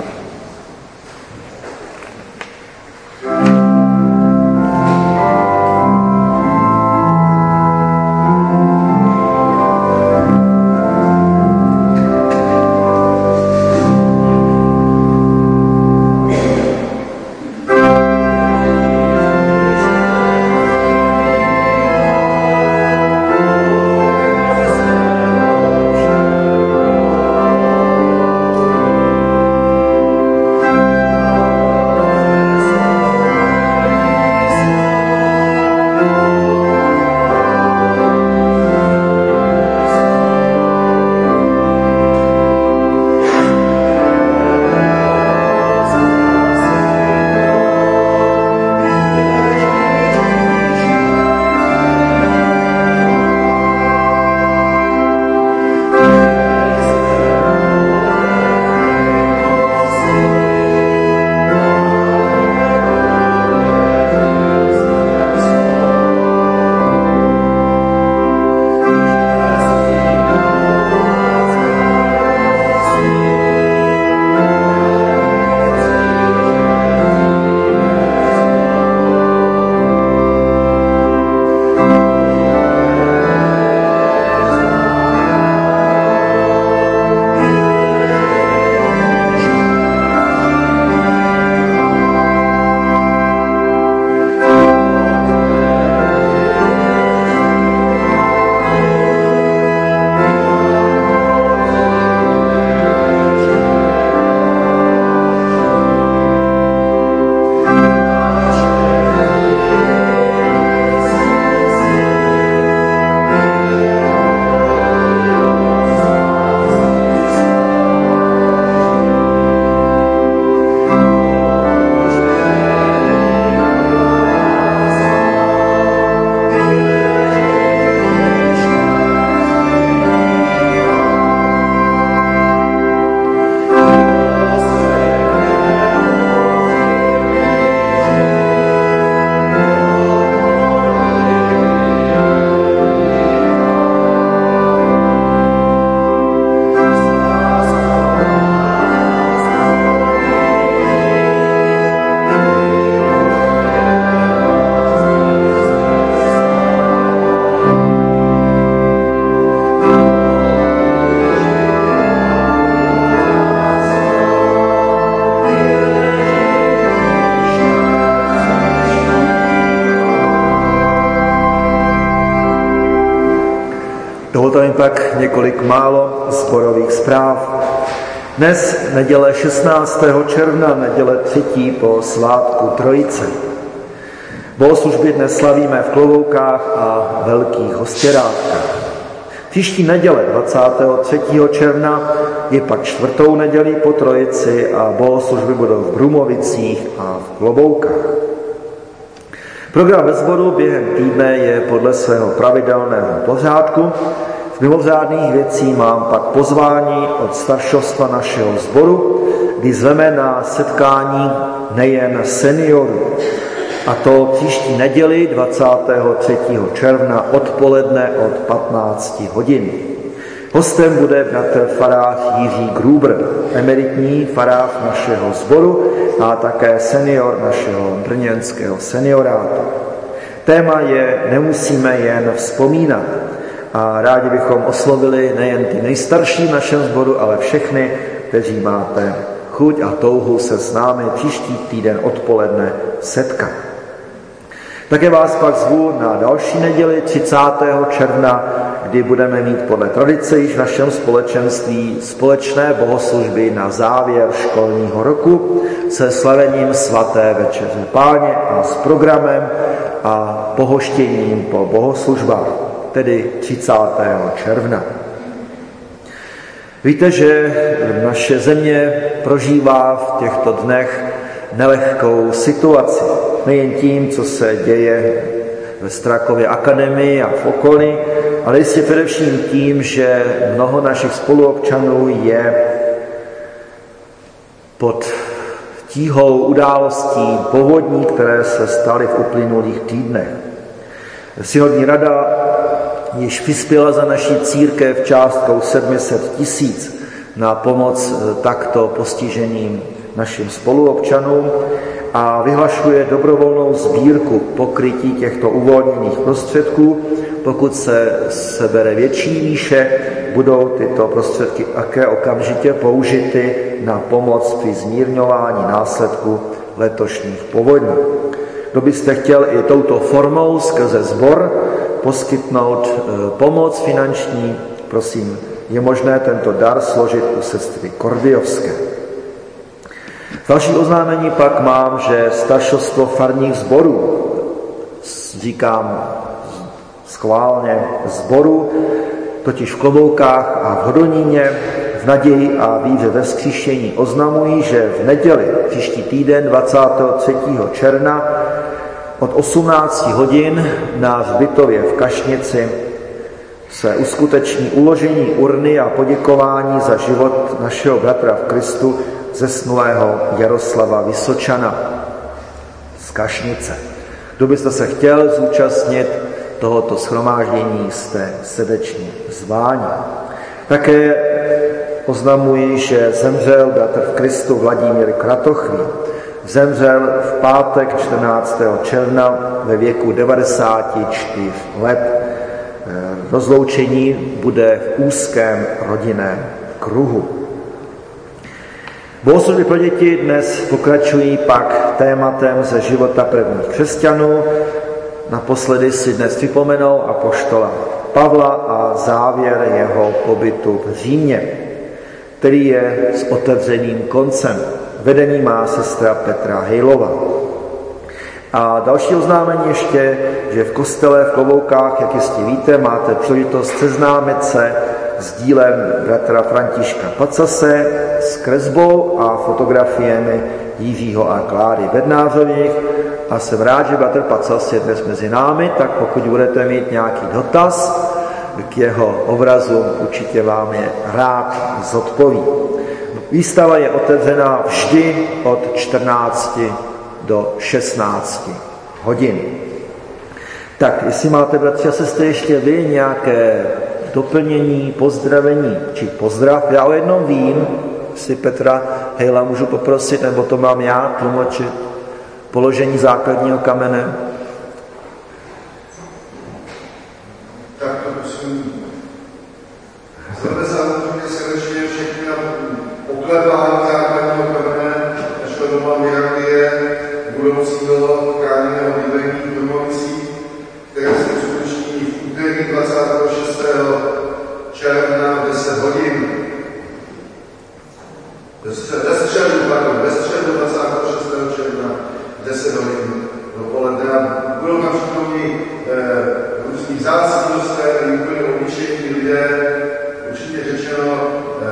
Dovolte mi pak několik málo sborových zpráv. Dnes, neděle šestnáctého června, neděle třetí po svátku Trojice. Bohoslužby dnes slavíme v Kloboukách a Velkých Hostěrátkách. Příští neděle dvacátého třetího června je pak čtvrtou nedělí po Trojici a bohoslužby budou v Brumovicích a v Kloboukách. Program ve sboru během týdne je podle svého pravidelného pořádku. V mimořádných věcí mám pak pozvání od staršostva našeho sboru, kdy zveme na setkání nejen seniorů, a to příští neděli dvacátého třetího června odpoledne od patnácti hodin. Hostem bude bratr farář Jiří Gruber, emeritní farář našeho sboru a také senior našeho brněnského seniorátu. Téma je Nemusíme jen vzpomínat a rádi bychom oslovili nejen ty nejstarší v našem sboru, ale všechny, kteří máte chuť a touhu se s námi příští týden odpoledne setkat. Také vás pak zvu na další neděli třicátého června, kdy budeme mít podle tradice již v našem společenství společné bohoslužby na závěr školního roku se slavením svaté večeře Páně a s programem a pohoštěním po bohoslužbách, tedy třicátého června. Víte, že naše země prožívá v těchto dnech nelehkou situaci. Nejen tím, co se děje ve Strakově akademii a v okolí, ale jistě především tím, že mnoho našich spoluobčanů je pod tíhou událostí povodní, které se staly v uplynulých týdnech. Synodní rada již přispěla za naší církev částkou sedm set tisíc na pomoc takto postiženým našim spoluobčanům a vyhlašuje dobrovolnou sbírku pokrytí těchto uvolněných prostředků. Pokud se sebere větší výše, budou tyto prostředky také okamžitě použity na pomoc při zmírňování následků letošních povodní. Kdo byste chtěl i touto formou skrze sbor poskytnout pomoc finanční, prosím, je možné tento dar složit u sestry Kordiovské. Další oznámení pak mám, že staršostvo farních sborů, říkám schválně sboru, totiž v Kloboukách a v Hodoníně, v naději a víře ve vzkříšení oznamují, že v neděli příští týden dvacátého třetího června od osmnácti hodin na hřbitově v Kašnici se uskuteční uložení urny a poděkování za život našeho bratra v Kristu zesnulého Jaroslava Vysočana z Kašnice. Kdo byste se chtěl zúčastnit tohoto shromáždění, jste srdečně zváni. Také oznamuji, že zemřel bratr v Kristu Vladimír Kratochlý. Zemřel v pátek čtrnáctého června ve věku devadesáti čtyř let. Rozloučení bude v úzkém rodinném kruhu. Bohoslužby pro děti dnes pokračují pak tématem ze života prvních křesťanů. Naposledy si dnes připomenou apoštola Pavla a závěr jeho pobytu v Římě, který je s otevřeným koncem. Vedení má sestra Petra Hejlová. A další oznámení ještě, že v kostele v Kloboukách, jak jistě víte, máte příležitost seznámit se s dílem bratra Františka Pacase, s kresbou a fotografiemi Jiřího a Kláry Bednářových. A jsem rád, že bratr Pacas je dnes mezi námi, tak pokud budete mít nějaký dotaz k jeho obrazům, určitě vám je rád zodpoví. Výstava je otevřena vždy od čtrnácti do šestnácti hodin. Tak, jestli máte, bratři a sestry, ještě vy nějaké doplnění, pozdravení či pozdrav, já o jednom vím, jestli Petra Hejla můžu poprosit, nebo to mám já tlumočit, položení základního kamene. Tak to musím zde samozřejmě srdečně všechny na poklepání základního kamene našeho doma Mirakie, budoucího chráněného bydlení v Domovicích, které se uskuteční v úterý dvacátého šestého června v deset hodin. Ve středu, pardon, ve středu dvacátého šestého června v deset hodin dopoledne. Budou tam přítomní eh, různí vzácní hosté, úplně obyčejní lidé, určitě řečeno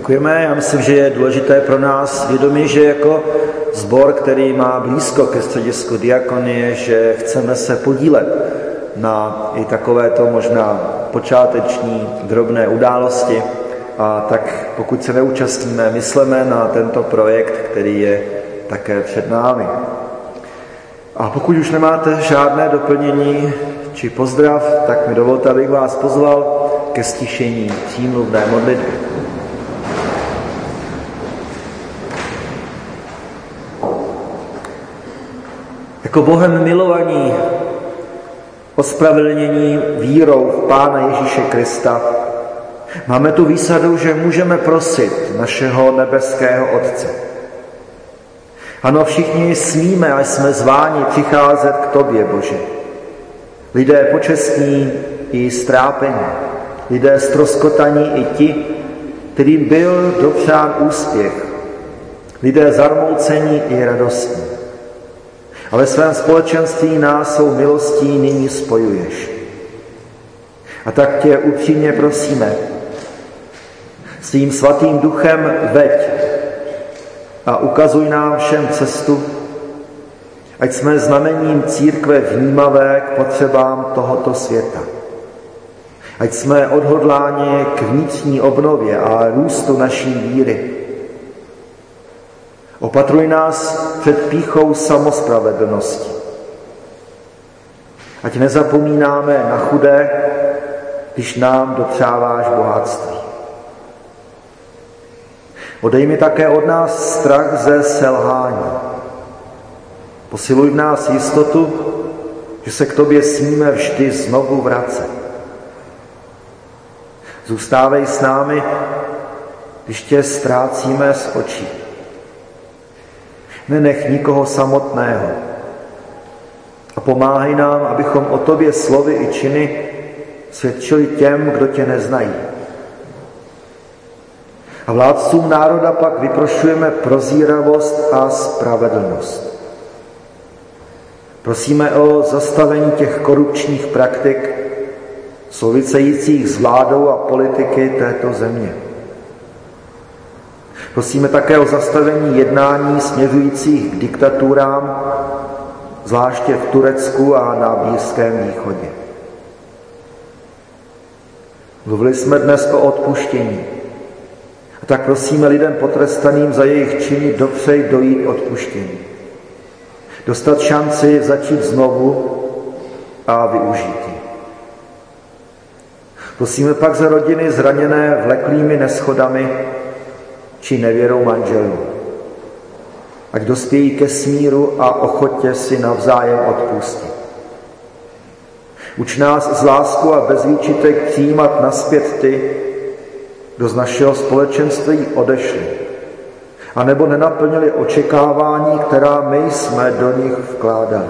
Děkujeme. Já myslím, že je důležité pro nás vědomí, že jako sbor, který má blízko ke středisku diakonie, že chceme se podílet na i takovéto možná počáteční drobné události. A tak pokud se neúčastníme, mysleme na tento projekt, který je také před námi. A pokud už nemáte žádné doplnění či pozdrav, tak mi dovolte, abych vás pozval ke stišení přímluvné modlitby. Jako Bohem milovaní, ospravedlnění vírou v Pána Ježíše Krista, máme tu výsadu, že můžeme prosit našeho nebeského Otce. Ano, všichni smíme a jsme zváni přicházet k Tobě, Bože. Lidé počestní i strápení, lidé ztroskotaní i ti, kterým byl dopřán úspěch, lidé zarmoucení i radostní. A ve svém společenství nás svou milostí nyní spojuješ. A tak tě upřímně prosíme, svým svatým duchem veď a ukazuj nám všem cestu, ať jsme znamením církve vnímavé k potřebám tohoto světa. Ať jsme odhodláni k vnitřní obnově a růstu naší víry. Opatruj nás před pýchou samospravedlnosti. Ať nezapomínáme na chudé, když nám dopřáváš bohatství. Odej mi také od nás strach ze selhání. Posiluj v nás jistotu, že se k Tobě smíme vždy znovu vracet. Zůstávej s námi, když Tě ztrácíme z očí. Nenech nikoho samotného a pomáhej nám, abychom o Tobě slovy i činy svědčili těm, kdo Tě neznají. A vládcům národa pak vyprošujeme prozíravost a spravedlnost. Prosíme o zastavení těch korupčních praktik souvisejících s vládou a politiky této země. Prosíme také o zastavení jednání směřujících k diktaturám, zvláště v Turecku a na Blízkém východě. Mluvili jsme dnes o odpuštění. A tak prosíme lidem potrestaným za jejich činy dopřej dojít odpuštění. Dostat šanci začít znovu a využít ji. Prosíme pak za rodiny zraněné vleklými neschodami či nevěrou manželů. Ať dospějí ke smíru a ochotě si navzájem odpustit. Uč nás z lásku a bez výčitek přijímat nazpět ty, kdo z našeho společenství odešli, anebo nenaplnili očekávání, která my jsme do nich vkládali.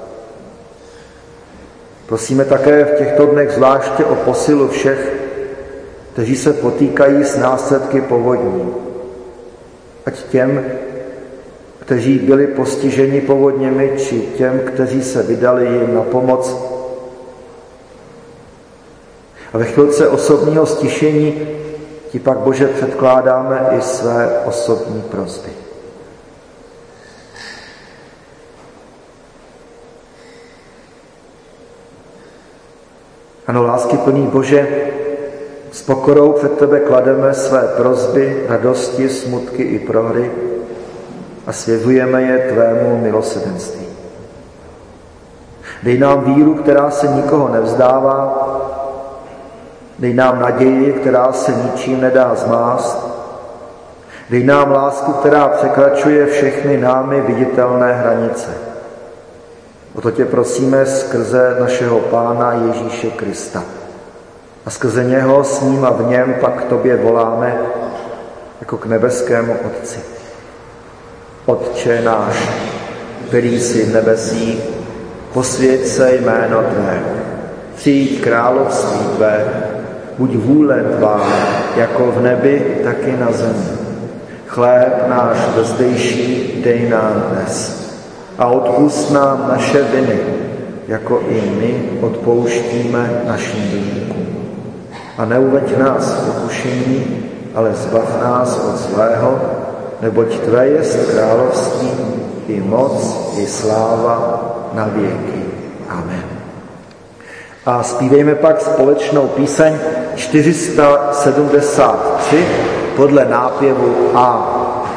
Prosíme také v těchto dnech zvláště o posilu všech, kteří se potýkají s následky povodní. Ať těm, kteří byli postiženi povodněmi, či těm, kteří se vydali jim na pomoc. A ve chvilce osobního stišení Ti pak, Bože, předkládáme i své osobní prosby. Ano, láskyplný Bože, s pokorou před Tebe klademe své prosby, radosti, smutky i prohry a svěřujeme je Tvému milosrdenství. Dej nám víru, která se nikoho nevzdává, dej nám naději, která se ničím nedá zmást, dej nám lásku, která překračuje všechny námi viditelné hranice. O to Tě prosíme skrze našeho Pána Ježíše Krista. A skrze něho, s ním a v něm pak k Tobě voláme jako k nebeskému Otci. Otče náš, který jsi v nebesích, posvěť se jméno Tvé, přijď království Tvé, buď vůle Tvá, jako v nebi, tak i na zemi. Chléb náš vezdejší dej nám dnes a odpusť nám naše viny, jako i my odpouštíme našim viníkům. A neuveď nás v pokušení, ale zbav nás od zlého, neboť Tvé jest království, i moc, i sláva na věky. Amen. A zpívejme pak společnou píseň čtyři sta sedmdesát tři podle nápěvu A.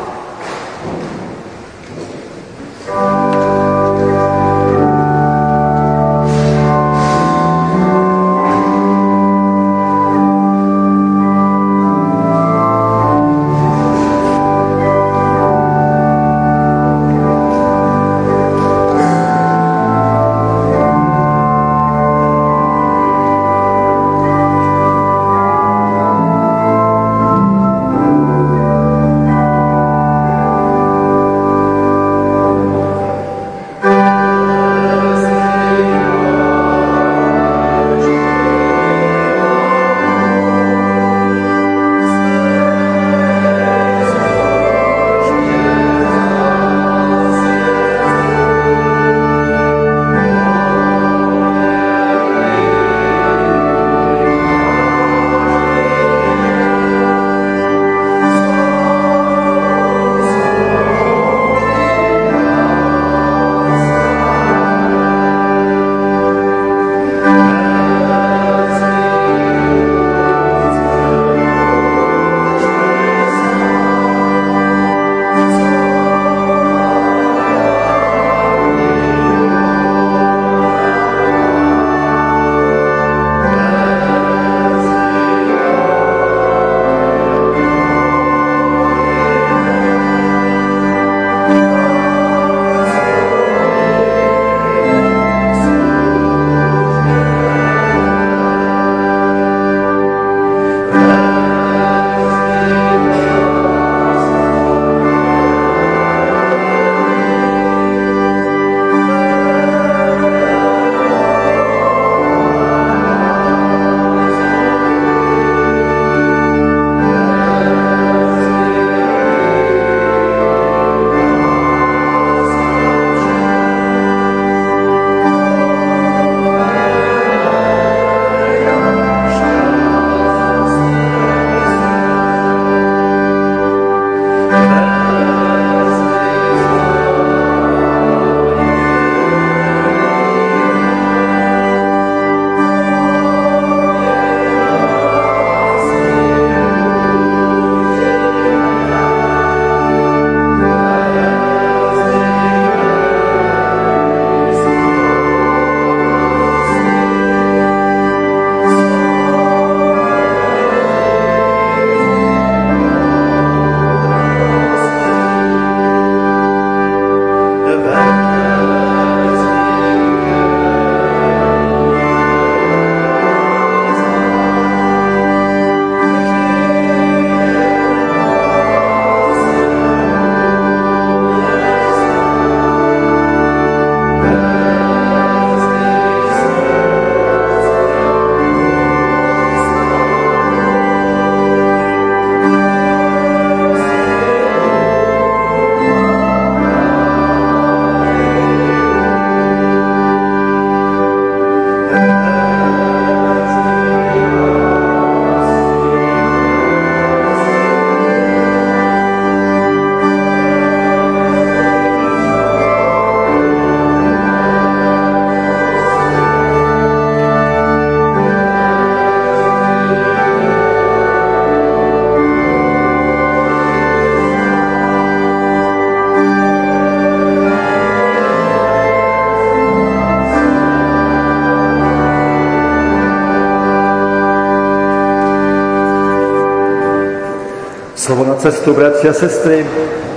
Slovo na cestu, bratři a sestry,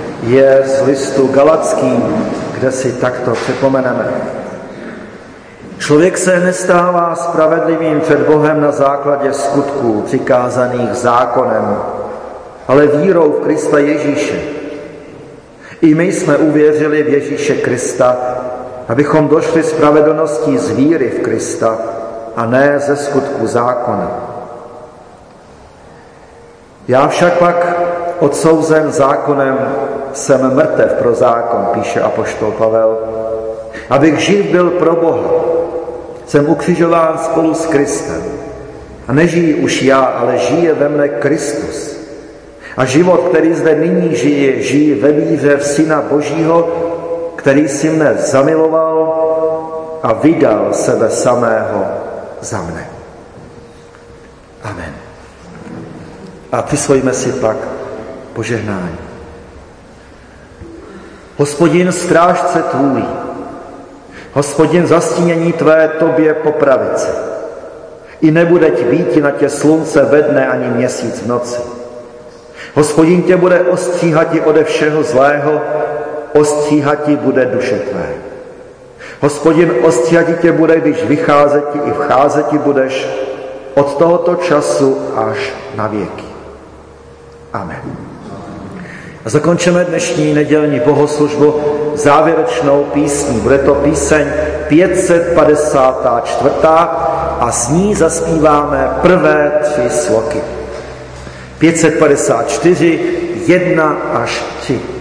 je z listu Galackým, kde si takto připomeneme. Člověk se nestává spravedlivým před Bohem na základě skutků přikázaných zákonem, ale vírou v Krista Ježíše. I my jsme uvěřili v Ježíše Krista, abychom došli spravedlností z víry v Krista a ne ze skutku zákona. Já však pak odsouzen zákonem jsem mrtev pro zákon, píše apoštol Pavel. Abych živ byl pro Boha, jsem ukřižován spolu s Kristem. A nežijí už já, ale žije ve mne Kristus. A život, který zde nyní žije, žije ve víře v Syna Božího, který si mne zamiloval a vydal sebe samého za mne. Amen. A přisvojíme si pak požehnání. Hospodin, strážce tvůj, Hospodin, zastínění tvé tobě po pravici. I nebude ti býti na tě slunce ve dne ani měsíc v noci. Hospodin tě bude ostříhati ode všeho zlého, ostříhati bude duše tvé. Hospodin ostříhati tě bude, když vycházeti i vcházeti budeš od tohoto času až na věky. Amen. A zakončíme dnešní nedělní bohoslužbu závěrečnou písní. Bude to píseň pět set padesát čtyři a s ní zaspíváme prvé tři sloky. pět set padesát čtyři, jedna až tři.